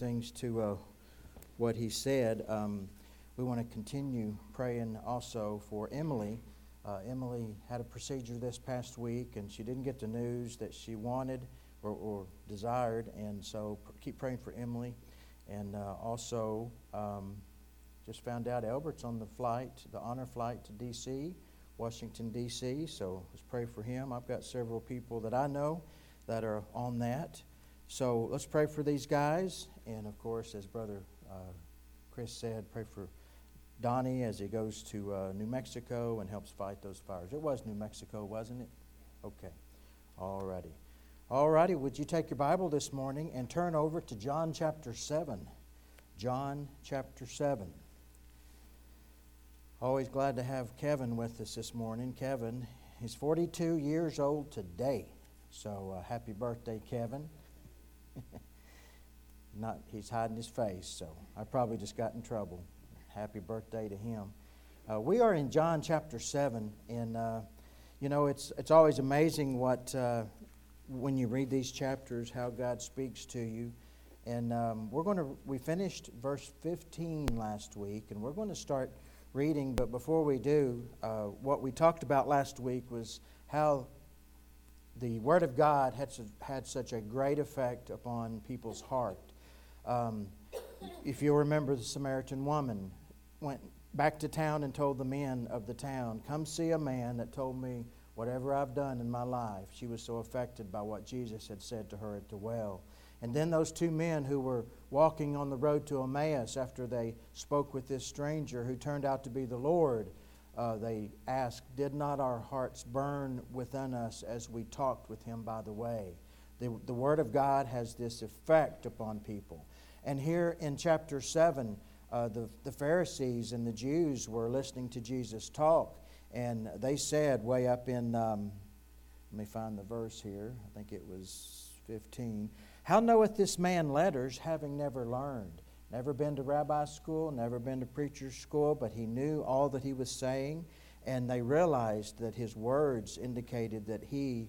things to what he said. We want to continue praying also for Emily. Emily had a procedure this past week, and she didn't get the news that she wanted or desired, and so keep praying for Emily. And also just found out Albert's on the flight, the honor flight to D.C., Washington, D.C., so let's pray for him. I've got several people that I know that are on that. So let's pray for these guys. And, of course, as Brother Chris said, pray for Donnie as he goes to New Mexico and helps fight those fires. It was New Mexico, wasn't it? Okay. All righty. All righty. Would you take your Bible this morning and turn over to John chapter 7. John chapter 7. Always glad to have Kevin with us this morning. Kevin, he's 42 years old today. So happy birthday, Kevin. He's hiding his face, so I probably just got in trouble. Happy birthday to him. We are in John chapter 7, and it's always amazing what when you read these chapters, how God speaks to you. And we finished verse 15 last week, and we're going to start reading. But before we do, what we talked about last week was how the Word of God had such a great effect upon people's heart. If you remember, the Samaritan woman went back to town and told the men of the town, "Come see a man that told me whatever I've done in my life." She was so affected by what Jesus had said to her at the well. And then those two men who were walking on the road to Emmaus after they spoke with this stranger who turned out to be the Lord, they asked, "Did not our hearts burn within us as we talked with him by the way?" The Word of God has this effect upon people. And here in chapter 7, the Pharisees and the Jews were listening to Jesus talk, and they said way up in, let me find the verse here, I think it was 15, "How knoweth this man letters, having never learned?" Never been to rabbi school, never been to preacher's school, but he knew all that he was saying, and they realized that his words indicated that he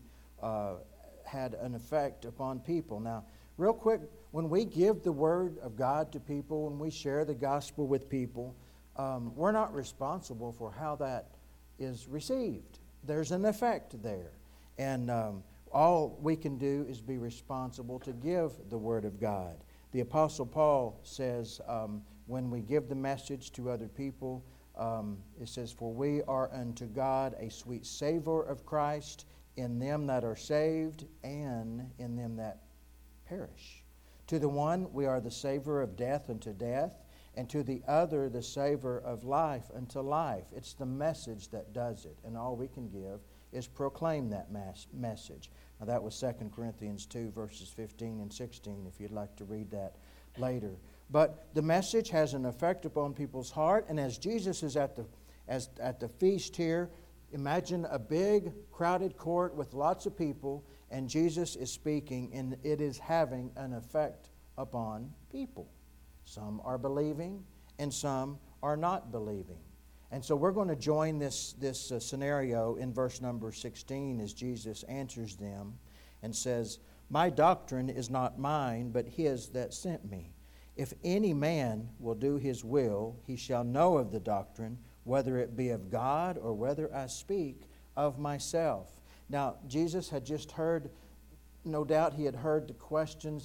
had an effect upon people. Now, real quick, when we give the Word of God to people, when we share the gospel with people, we're not responsible for how that is received. There's an effect there. And all we can do is be responsible to give the Word of God. The Apostle Paul says when we give the message to other people, it says, "For we are unto God a sweet savor of Christ in them that are saved and in them that perish. To the one we are the savor of death unto death, and to the other the savor of life unto life." It's the message that does it, and all we can give is proclaim that message. Now that was 2 Corinthians 2, verses 15 and 16, if you'd like to read that later. But the message has an effect upon people's heart, and as Jesus is at the feast here, imagine a big crowded court with lots of people, and Jesus is speaking, and it is having an effect upon people. Some are believing, and some are not believing. And so we're going to join this scenario in verse number 16 as Jesus answers them and says, "My doctrine is not mine, but his that sent me. If any man will do his will, he shall know of the doctrine, whether it be of God or whether I speak of myself." Now, Jesus had just heard, no doubt he had heard the questions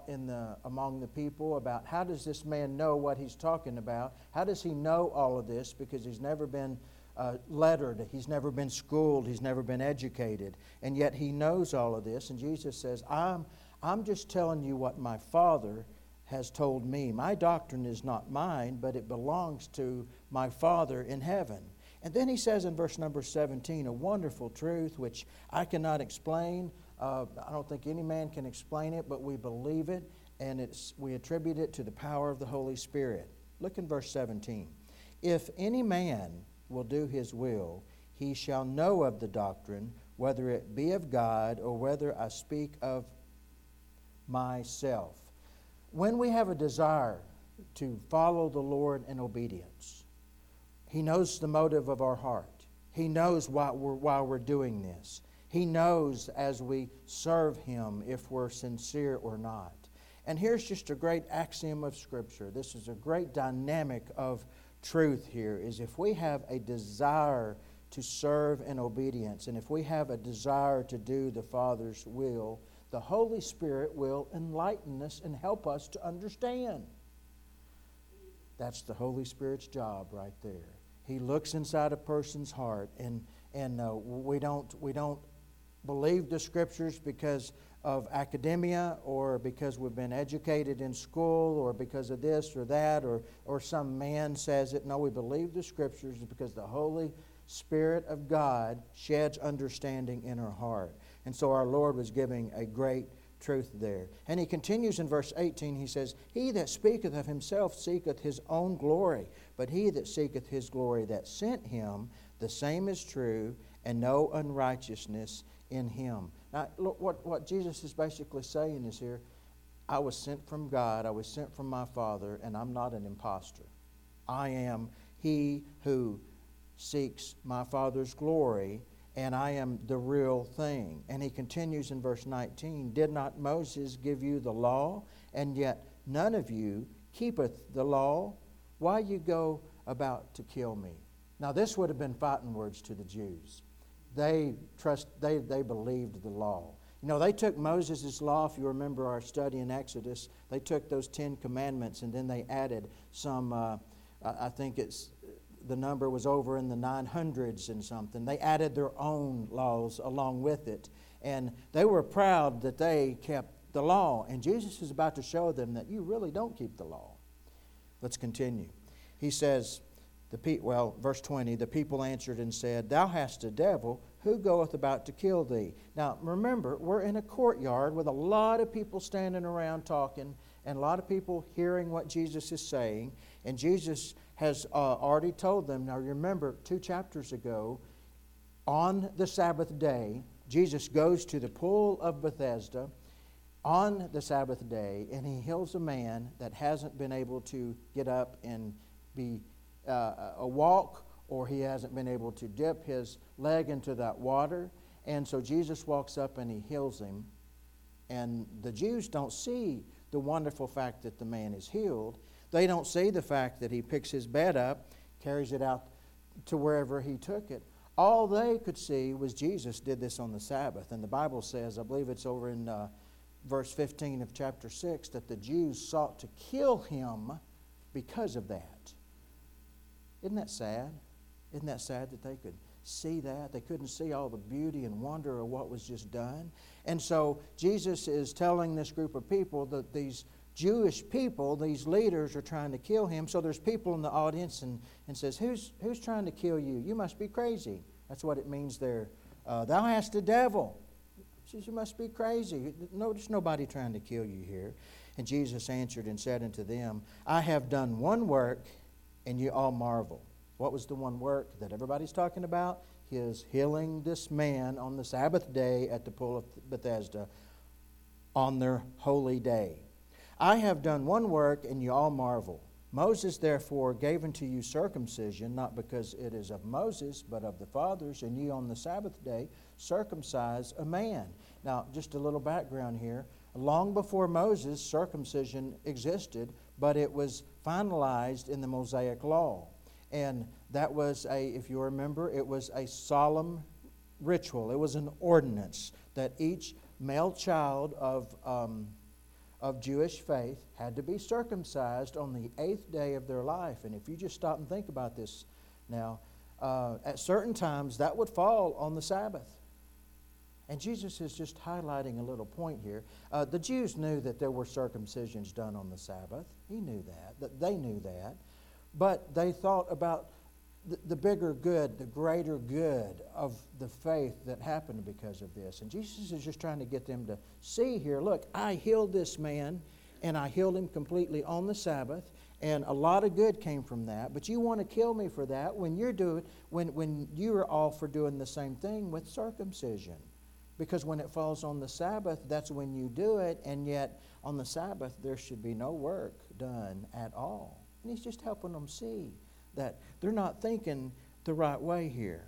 among the people about how does this man know what he's talking about? How does he know all of this? Because he's never been lettered, he's never been schooled, he's never been educated, and yet he knows all of this. And Jesus says, I'm just telling you what my Father has told me. My doctrine is not mine, but it belongs to my Father in heaven. And then he says in verse number 17, a wonderful truth which I cannot explain. I don't think any man can explain it, but we believe it, and we attribute it to the power of the Holy Spirit. Look in verse 17. "If any man will do his will, he shall know of the doctrine, whether it be of God or whether I speak of myself." When we have a desire to follow the Lord in obedience, He knows the motive of our heart. He knows why we're doing this. He knows as we serve Him if we're sincere or not. And here's just a great axiom of Scripture. This is a great dynamic of truth here, is if we have a desire to serve in obedience, and if we have a desire to do the Father's will, the Holy Spirit will enlighten us and help us to understand. That's the Holy Spirit's job right there. He looks inside a person's heart, and we don't believe the Scriptures because of academia, or because we've been educated in school, or because of this or that, or some man says it. No, we believe the Scriptures because the Holy Spirit of God sheds understanding in our heart. And so our Lord was giving a great truth there. And he continues in verse 18, he says, "He that speaketh of himself seeketh his own glory, but he that seeketh his glory that sent him, the same is true, and no unrighteousness in him." Now, look, what Jesus is basically saying is here, I was sent from God, I was sent from my Father, and I'm not an imposter. I am he who seeks my Father's glory, and I am the real thing. And he continues in verse 19, "Did not Moses give you the law? And yet none of you keepeth the law. Why you go about to kill me?" Now this would have been fighting words to the Jews. They believed the law. You know, they took Moses' law, if you remember our study in Exodus, they took those 10 commandments and then they added some, I think the number was over in the 900s and something. They added their own laws along with it. And they were proud that they kept the law. And Jesus is about to show them that you really don't keep the law. Let's continue. He says, verse 20, "The people answered and said, Thou hast a devil. Who goeth about to kill thee?" Now, remember, we're in a courtyard with a lot of people standing around talking and a lot of people hearing what Jesus is saying. And Jesus has already told them. Now, remember, 2 chapters ago, on the Sabbath day, Jesus goes to the pool of Bethesda on the Sabbath day, and he heals a man that hasn't been able to get up and be a walk, or he hasn't been able to dip his leg into that water. And so Jesus walks up and he heals him. And the Jews don't see the wonderful fact that the man is healed. They don't see the fact that he picks his bed up, carries it out to wherever he took it. All they could see was Jesus did this on the Sabbath. And the Bible says, I believe it's over in verse 15 of chapter 6, that the Jews sought to kill him because of that. Isn't that sad? Isn't that sad that they could see that? They couldn't see all the beauty and wonder of what was just done. And so Jesus is telling this group of people that these Jewish people, these leaders, are trying to kill him. So there's people in the audience and says, who's trying to kill you? You must be crazy. That's what it means there. Thou hast a devil. He says, you must be crazy. No, there's nobody trying to kill you here. And Jesus answered and said unto them, I have done one work, and you all marvel. What was the one work that everybody's talking about? His healing this man on the Sabbath day at the pool of Bethesda on their holy day. I have done one work, and you all marvel. Moses therefore gave unto you circumcision, not because it is of Moses, but of the fathers, and ye on the Sabbath day circumcise a man. Now, just a little background here. Long before Moses, circumcision existed, but it was finalized in the Mosaic Law. And that was if you remember, it was a solemn ritual. It was an ordinance that each male child of Jewish faith had to be circumcised on the 8th day of their life. And if you just stop and think about this now, at certain times that would fall on the Sabbath. And Jesus is just highlighting a little point here. The Jews knew that there were circumcisions done on the Sabbath. He knew that they knew that. But they thought about the bigger good, the greater good of the faith that happened because of this. And Jesus is just trying to get them to see here, look, I healed this man, and I healed him completely on the Sabbath, and a lot of good came from that. But you want to kill me for that when you're all for doing the same thing with circumcision. Because when it falls on the Sabbath, that's when you do it, and yet on the Sabbath there should be no work done at all. And he's just helping them see that they're not thinking the right way here.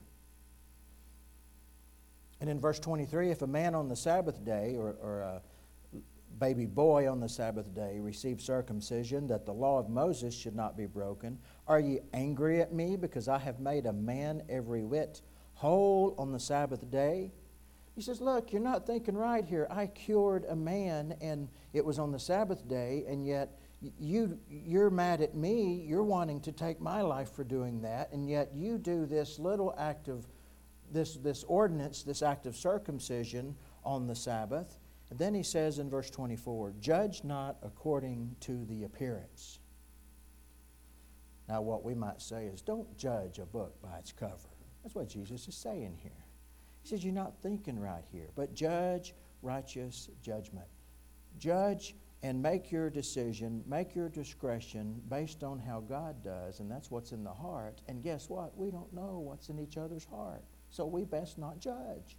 And in verse 23, if a man on the Sabbath day, or baby boy on the Sabbath day received circumcision, that the law of Moses should not be broken? Are ye angry at me because I have made a man every whit whole on the Sabbath day? He says, look, you're not thinking right here. I cured a man, and it was on the Sabbath day, and yet you're mad at me. You're wanting to take my life for doing that, and yet you do this little act of this ordinance, this act of circumcision on the Sabbath. And then he says in verse 24, judge not according to the appearance. Now what we might say is, don't judge a book by its cover. That's what Jesus is saying here. He says, you're not thinking right here, but judge righteous judgment. Judge and make your decision, make your discretion based on how God does, and that's what's in the heart. And guess what? We don't know what's in each other's heart, so we best not judge.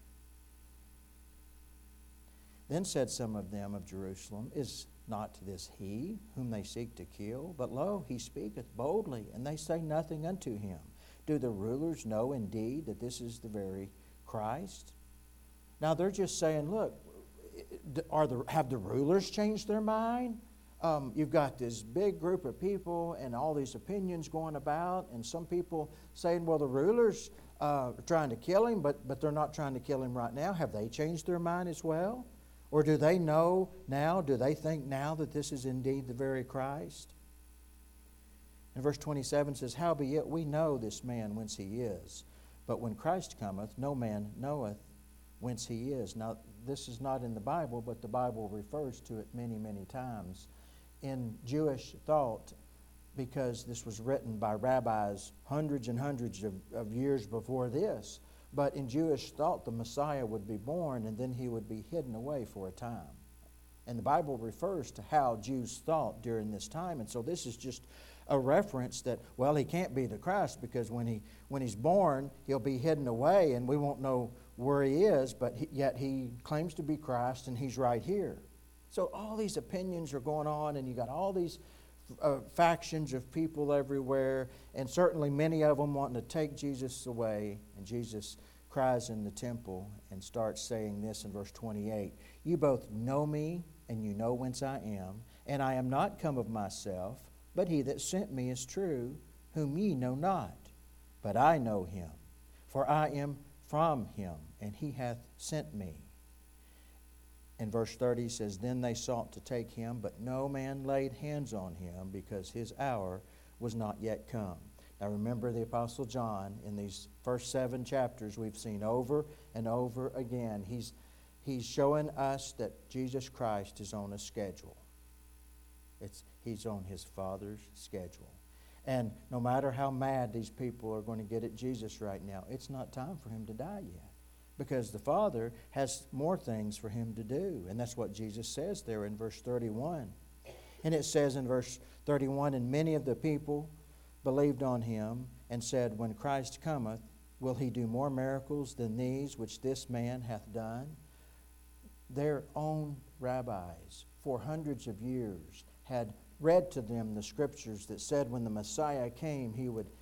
Then said some of them of Jerusalem, is not this he whom they seek to kill? But lo, he speaketh boldly, and they say nothing unto him. Do the rulers know indeed that this is the very Christ? Now they're just saying, look, have the rulers changed their mind? You've got this big group of people and all these opinions going about, and some people saying, well, the rulers are trying to kill him, but they're not trying to kill him right now. Have they changed their mind as well? Or do they know now, do they think now that this is indeed the very Christ? And verse 27 says, howbeit we know this man whence he is, but when Christ cometh, no man knoweth whence he is. Now, this is not in the Bible, but the Bible refers to it many, many times. In Jewish thought, because this was written by rabbis hundreds and hundreds of years before this, but in Jewish thought, the Messiah would be born and then he would be hidden away for a time. And the Bible refers to how Jews thought during this time. And so this is just a reference that, well, he can't be the Christ because when he's born, he'll be hidden away and we won't know where he is, but yet he claims to be Christ and he's right here. So all these opinions are going on, and you got all these factions of people everywhere, and certainly many of them wanting to take Jesus away. And Jesus cries in the temple and starts saying this in verse 28, you both know me, and you know whence I am, and I am not come of myself, but he that sent me is true, whom ye know not. But I know him, for I am from him, and he hath sent me. In verse 30 says, then they sought to take him, but no man laid hands on him, because his hour was not yet come. Now remember the Apostle John, in these first 7 chapters, we've seen over and over again, he's showing us that Jesus Christ is on a schedule. He's on his Father's schedule. And no matter how mad these people are going to get at Jesus right now, it's not time for him to die yet, because the Father has more things for him to do. And that's what Jesus says there in verse 31. And it says in verse 31, and many of the people believed on him and said, when Christ cometh, will he do more miracles than these which this man hath done? Their own rabbis for hundreds of years had read to them the scriptures that said when the Messiah came, he would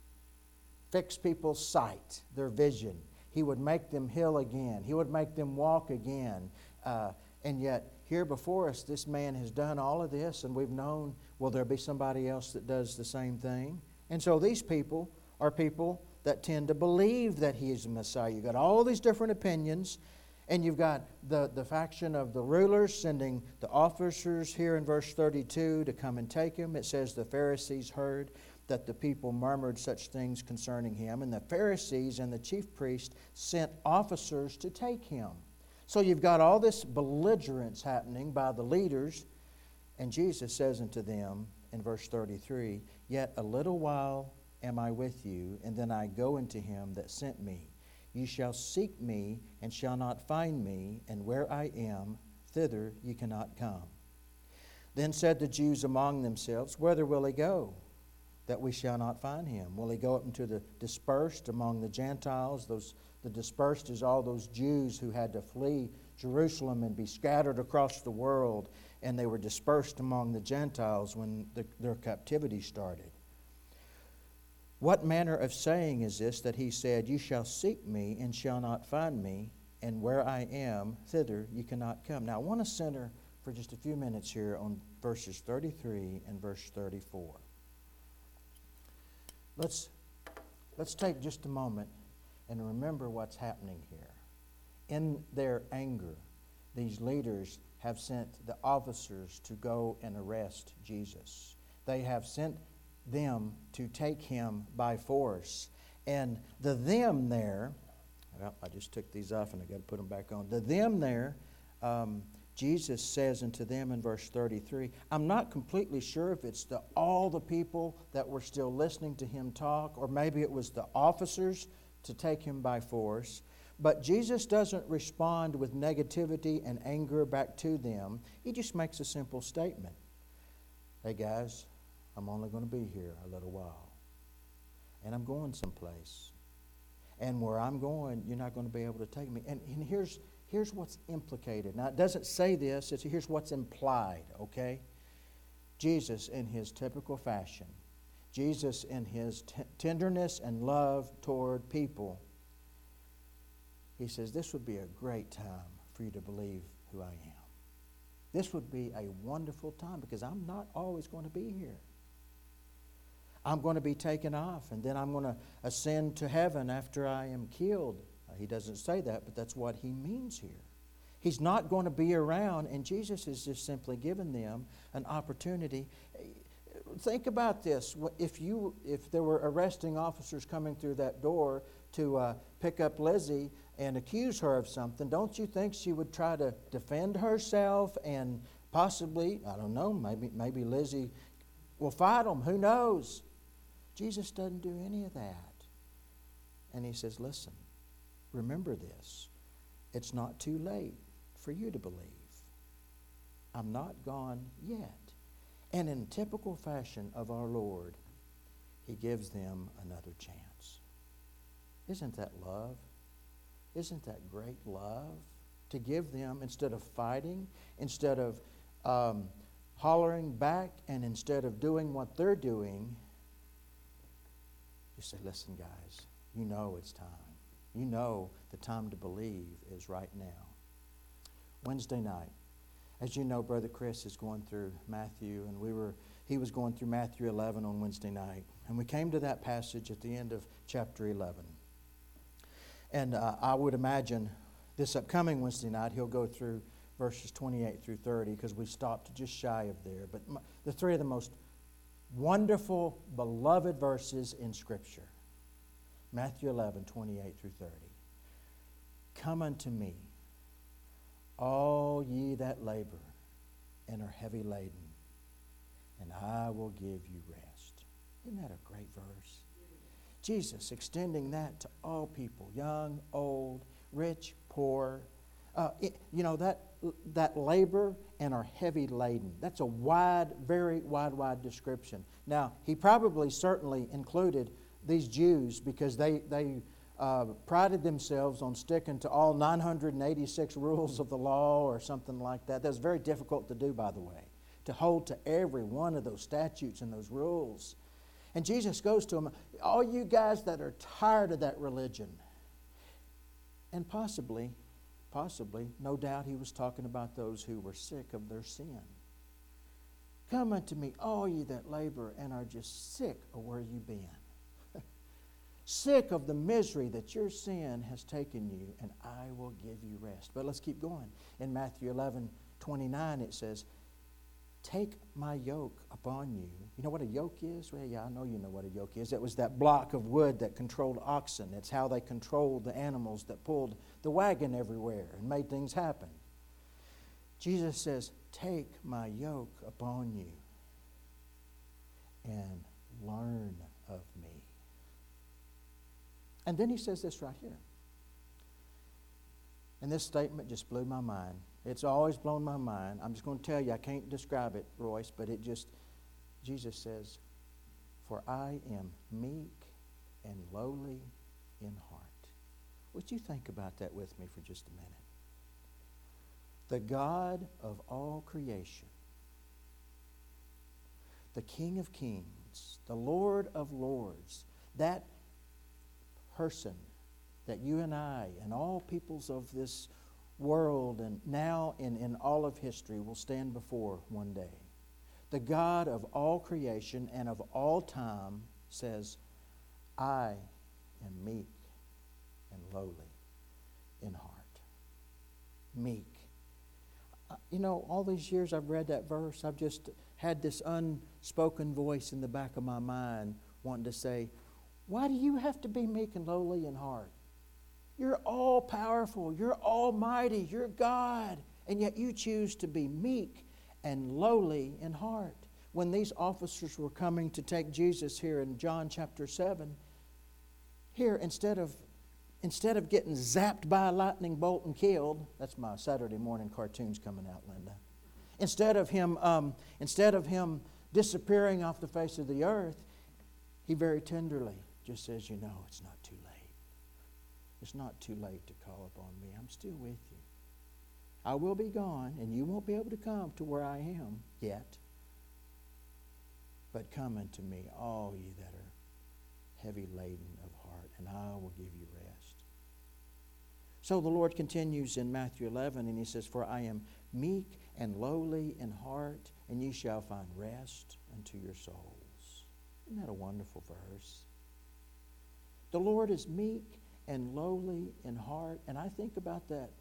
fix people's sight, their vision. He would make them heal again. He would make them walk again. And yet, here before us, this man has done all of this, and we've known, will there be somebody else that does the same thing? And so these people are people that tend to believe that he is the Messiah. You've got all these different opinions, and you've got the faction of the rulers sending the officers here in verse 32 to come and take him. It says the Pharisees heard that the people murmured such things concerning him, and the Pharisees and the chief priests sent officers to take him. So you've got all this belligerence happening by the leaders, and Jesus says unto them in verse 33, yet a little while am I with you, and then I go unto him that sent me. Ye shall seek me, and shall not find me, and where I am, thither ye cannot come. Then said the Jews among themselves, whither will he go, that we shall not find him? Will he go up into the dispersed among the Gentiles? The dispersed is all those Jews who had to flee Jerusalem and be scattered across the world, and they were dispersed among the Gentiles when their captivity started. What manner of saying is this that he said, you shall seek me and shall not find me, and where I am, thither you cannot come? Now I want to center for just a few minutes here on verses 33 and verse 34. Let's take just a moment and remember what's happening here. In their anger, these leaders have sent the officers to go and arrest Jesus. They have sent them to take him by force. And the them there, well, I just took these off and I got to put them back on. The them there, Jesus says unto them in verse 33, I'm not completely sure if it's all the people that were still listening to him talk, or maybe it was the officers to take him by force. But Jesus doesn't respond with negativity and anger back to them. He just makes a simple statement. Hey guys, I'm only going to be here a little while. And I'm going someplace. And where I'm going, you're not going to be able to take me. And here's what's implicated. Now, it doesn't say this. Here's what's implied, okay? Jesus, in his typical fashion, Jesus, in his tenderness and love toward people, he says, this would be a great time for you to believe who I am. This would be a wonderful time because I'm not always going to be here. I'm going to be taken off, and then I'm going to ascend to heaven after I am killed. He doesn't say that, but that's what he means here. He's not going to be around, and Jesus is just simply giving them an opportunity. Think about this. If there were arresting officers coming through that door to pick up Lizzie and accuse her of something, don't you think she would try to defend herself and possibly, I don't know, maybe Lizzie will fight them. Who knows? Jesus doesn't do any of that. And he says, listen, remember this. It's not too late for you to believe. I'm not gone yet. And in typical fashion of our Lord, he gives them another chance. Isn't that love? Isn't that great love? To give them, instead of fighting, instead of hollering back, and instead of doing what they're doing, you say, listen, guys, you know it's time. You know the time to believe is right now. Wednesday night, as you know, Brother Chris is going through Matthew, and he was going through Matthew 11 on Wednesday night. And we came to that passage at the end of chapter 11. And I would imagine this upcoming Wednesday night, he'll go through verses 28 through 30, because we stopped just shy of there. But the three of the most wonderful, beloved verses in Scripture. Matthew 11, 28 through 30. Come unto me, all ye that labor and are heavy laden, and I will give you rest. Isn't that a great verse? Jesus extending that to all people, young, old, rich, poor. That labor and are heavy laden. That's a wide, very wide description. Now, he probably certainly included these Jews because they prided themselves on sticking to all 986 rules of the law or something like that. That's very difficult to do, by the way, to hold to every one of those statutes and those rules. And Jesus goes to them, all you guys that are tired of that religion. And possibly, no doubt he was talking about those who were sick of their sin. Come unto me, all ye that labor and are just sick of where you've been. Sick of the misery that your sin has taken you, and I will give you rest. But let's keep going. In Matthew 11:29 it says, take my yoke upon you. You know what a yoke is? Well, yeah, I know you know what a yoke is. It was that block of wood that controlled oxen. It's how they controlled the animals that pulled the wagon everywhere and made things happen. Jesus says, take my yoke upon you and learn of me. And then he says this right here. And this statement just blew my mind. It's always blown my mind. I'm just going to tell you, I can't describe it, Royce, but Jesus says, for I am meek and lowly in heart. Would you think about that with me for just a minute? The God of all creation, the King of kings, the Lord of lords, that person that you and I and all peoples of this world and now in all of history will stand before one day. The God of all creation and of all time says, I am meek and lowly in heart. Meek. All these years I've read that verse, I've just had this unspoken voice in the back of my mind wanting to say, why do you have to be meek and lowly in heart? You're all powerful, you're almighty, you're God, and yet you choose to be meek and lowly in heart. When these officers were coming to take Jesus here in John chapter 7, here instead of getting zapped by a lightning bolt and killed, that's my Saturday morning cartoons coming out, Linda. Instead of him disappearing off the face of the earth, he very tenderly just says, it's not too late. It's not too late to call upon me. I'm still with you. I will be gone, and you won't be able to come to where I am yet. But come unto me, all ye that are heavy laden of heart, and I will give you rest. So the Lord continues in Matthew 11, and He says, for I am meek and lowly in heart, and ye shall find rest unto your souls. Isn't that a wonderful verse? The Lord is meek and lowly in heart, and I think about that.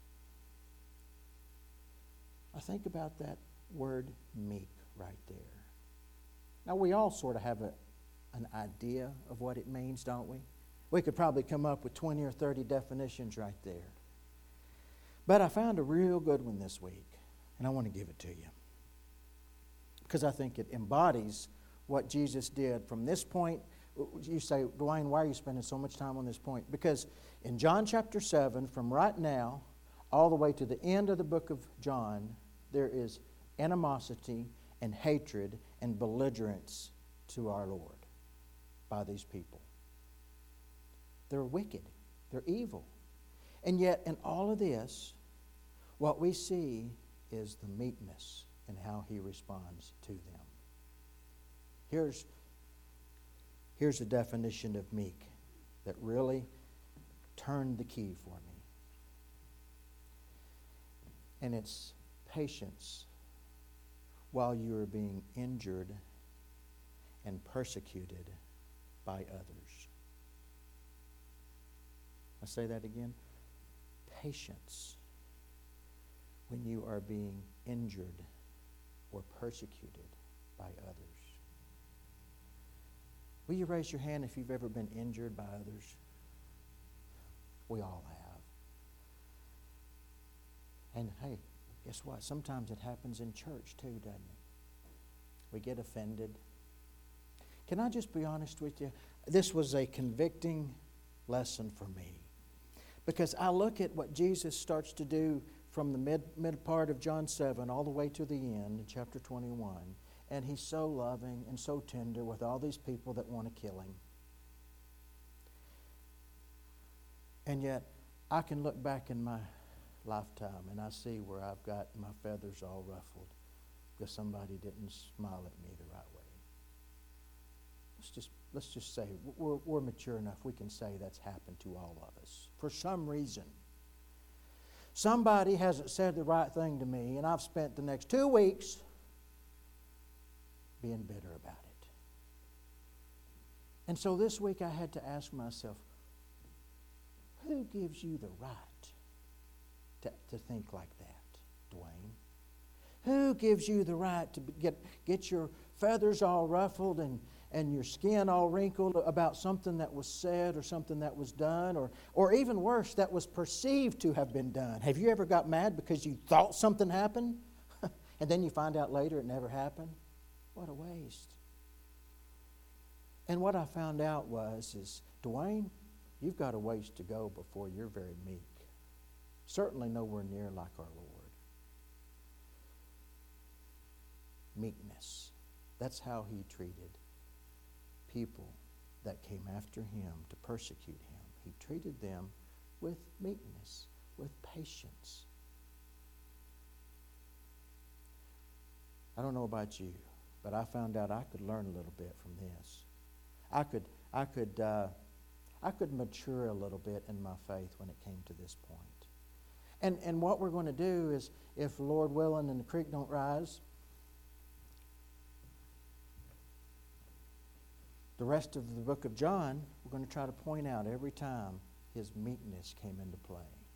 I think about that word meek right there. Now, we all sort of have an idea of what it means, don't we? We could probably come up with 20 or 30 definitions right there. But I found a real good one this week, and I want to give it to you, because I think it embodies what Jesus did from this point. You say, Dwayne, why are you spending so much time on this point? Because in John chapter 7, from right now all the way to the end of the book of John, there is animosity and hatred and belligerence to our Lord by these people. They're wicked. They're evil. And yet in all of this, what we see is the meekness and how He responds to them. Here's a definition of meek that really turned the key for me. And it's patience while you are being injured and persecuted by others. I say that again. Patience when you are being injured or persecuted by others. Will you raise your hand if you've ever been injured by others? We all have. And hey, guess what? Sometimes it happens in church too, doesn't it? We get offended. Can I just be honest with you? This was a convicting lesson for me. Because I look at what Jesus starts to do from the mid part of John 7 all the way to the end in chapter 21. And He's so loving and so tender with all these people that want to kill Him. And yet, I can look back in my lifetime and I see where I've got my feathers all ruffled because somebody didn't smile at me the right way. Let's just say we're mature enough. We can say that's happened to all of us for some reason. Somebody hasn't said the right thing to me, and I've spent the next 2 weeks being bitter about it. And so this week I had to ask myself, who gives you the right to think like that, Dwayne? Who gives you the right to get your feathers all ruffled and your skin all wrinkled about something that was said or something that was done or even worse, that was perceived to have been done? Have you ever got mad because you thought something happened and then you find out later it never happened? What a waste. And what I found out is, Dwayne, you've got a ways to go before you're very meek. Certainly nowhere near like our Lord. Meekness. That's how He treated people that came after Him to persecute Him. He treated them with meekness, with patience. I don't know about you, but I found out I could learn a little bit from this. I could mature a little bit in my faith when it came to this point. And what we're going to do is, if Lord willing and the creek don't rise, the rest of the book of John, we're going to try to point out every time his meekness came into play.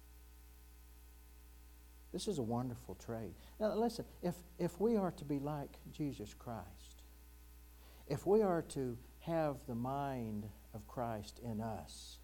This is a wonderful trait. Now listen, if we are to be like Jesus Christ, if we are to have the mind of Christ in us,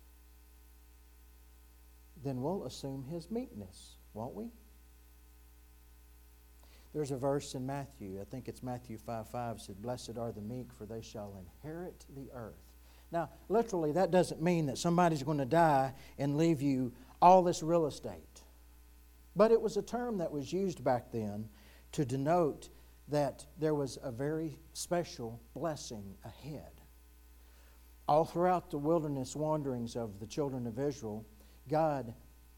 then we'll assume his meekness, won't we? There's a verse in Matthew, I think it's Matthew 5:5, said, "Blessed are the meek, for they shall inherit the earth." Now, literally, that doesn't mean that somebody's going to die and leave you all this real estate. But it was a term that was used back then to denote that there was a very special blessing ahead. All throughout the wilderness wanderings of the children of Israel, God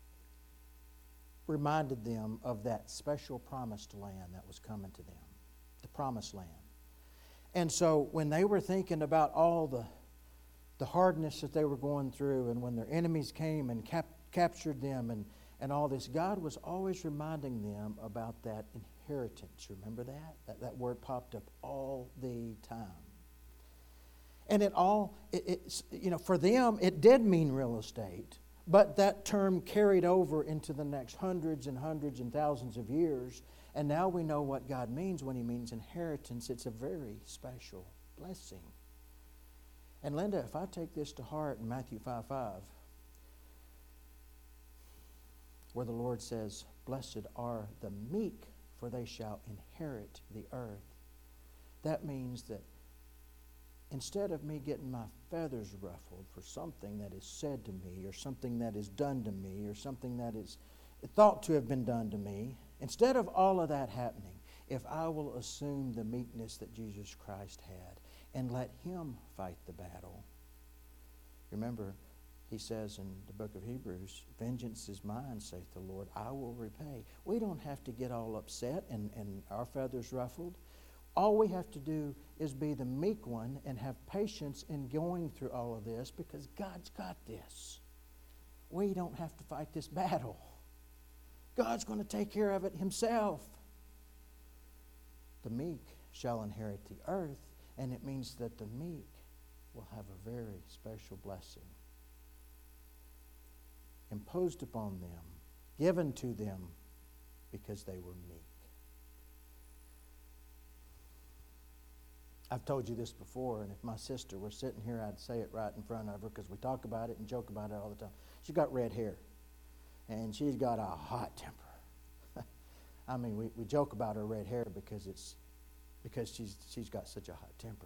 reminded them of that special promised land that was coming to them, the promised land. And so when they were thinking about all the hardness that they were going through, and when their enemies came and captured them and all this, God was always reminding them about that inheritance. Remember that? That word popped up all the time. And for them, it did mean real estate. But that term carried over into the next hundreds and hundreds and thousands of years. And now we know what God means when he means inheritance. It's a very special blessing. And Linda, if I take this to heart in Matthew 5:5, where the Lord says, "Blessed are the meek, for they shall inherit the earth," that means that instead of me getting my feathers ruffled for something that is said to me, or something that is done to me, or something that is thought to have been done to me, instead of all of that happening, if I will assume the meekness that Jesus Christ had and let him fight the battle. Remember, he says in the book of Hebrews, "Vengeance is mine, saith the Lord, I will repay." We don't have to get all upset and our feathers ruffled. All we have to do is be the meek one and have patience in going through all of this, because God's got this. We don't have to fight this battle. God's going to take care of it himself. The meek shall inherit the earth, and it means that the meek will have a very special blessing imposed upon them, given to them, because they were meek. I've told you this before, and if my sister were sitting here, I'd say it right in front of her, because we talk about it and joke about it all the time. She's got red hair, and she's got a hot temper. I mean, we joke about her red hair because she's got such a hot temper.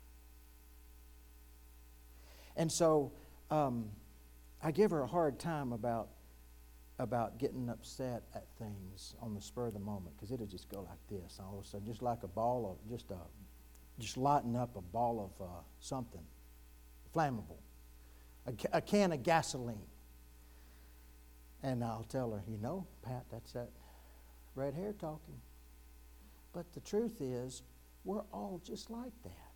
And so I give her a hard time about getting upset at things on the spur of the moment, because it'll just go like this all of a sudden, just like a ball of just lighting up a ball of something flammable, a can of gasoline. And I'll tell her, Pat, that's that red hair talking. But the truth is, we're all just like that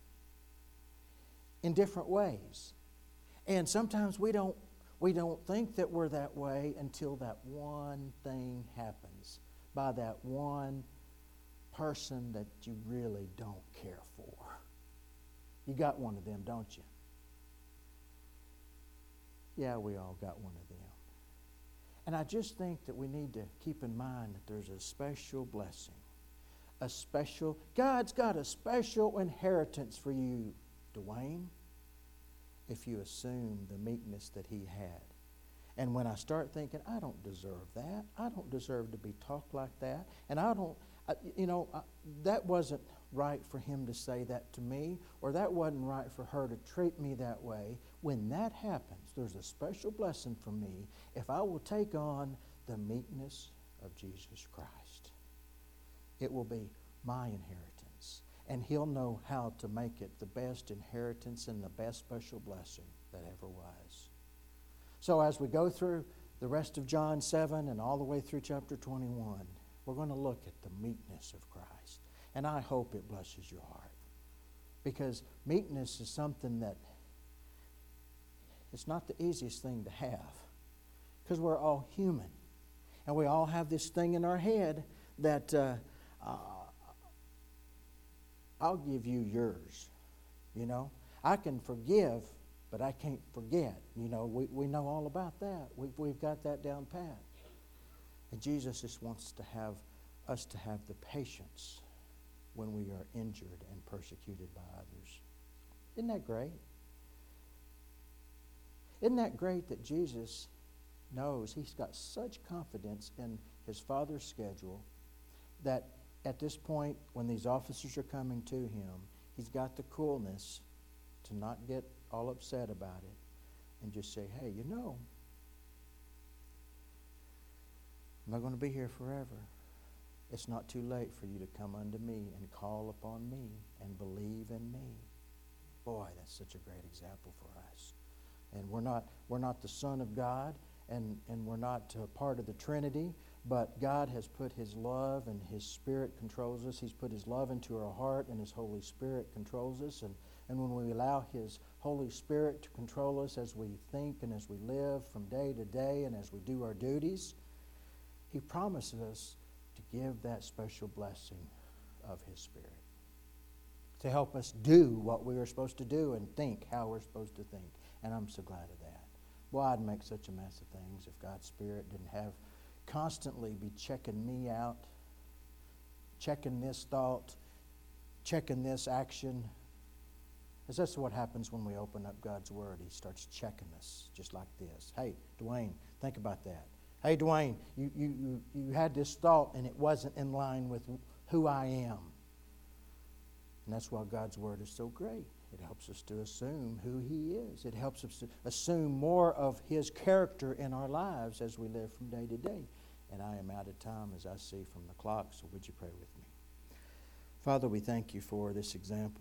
in different ways. And sometimes we don't think that we're that way until that one thing happens by that one person that you really don't care for. You got one of them, don't you? Yeah, we all got one of them. And I just think that we need to keep in mind that there's a special blessing. God's got a special inheritance for you, Dwayne, if you assume the meekness that he had. And when I start thinking, I don't deserve that. I don't deserve to be talked like that. And that wasn't right for him to say that to me, or that wasn't right for her to treat me that way. When that happens, there's a special blessing for me if I will take on the meekness of Jesus Christ. It will be my inheritance, and he'll know how to make it the best inheritance and the best special blessing that ever was. So as we go through the rest of John 7 and all the way through chapter 21, we're going to look at the meekness of Christ. And I hope it blesses your heart. Because meekness is something that it's not the easiest thing to have. Because we're all human. And we all have this thing in our head that I'll give you yours. You know, I can forgive, but I can't forget. You know, we know all about that. We've got that down pat. And Jesus just wants to have us to have the patience when we are injured and persecuted by others. Isn't that great? Isn't that great that Jesus knows he's got such confidence in his Father's schedule that at this point, when these officers are coming to him, he's got the coolness to not get all upset about it and just say, hey, you know, I'm not going to be here forever. It's not too late for you to come unto me and call upon me and believe in me. Boy, that's such a great example for us. And we're not the Son of God, and we're not part of the Trinity, but God has put His love, and His Spirit controls us. He's put His love into our heart, and His Holy Spirit controls us. And when we allow His Holy Spirit to control us as we think and as we live from day to day and as we do our duties, He promises us to give that special blessing of His Spirit to help us do what we are supposed to do and think how we're supposed to think. And I'm so glad of that. Well, I'd make such a mess of things if God's Spirit didn't have constantly be checking me out, checking this thought, checking this action. Because that's what happens when we open up God's Word. He starts checking us just like this. Hey, Dwayne, think about that. Hey, Dwayne, you had this thought and it wasn't in line with who I am. And that's why God's Word is so great. It helps us to assume who He is. It helps us to assume more of His character in our lives as we live from day to day. And I am out of time as I see from the clock, so would you pray with me? Father, we thank You for this example.